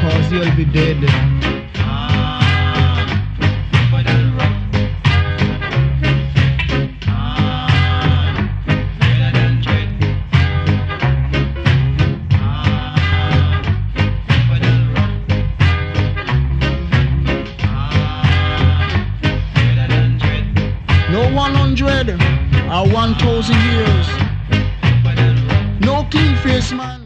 cause you'll be dead. No 100 or 1,000 years. No clean face man.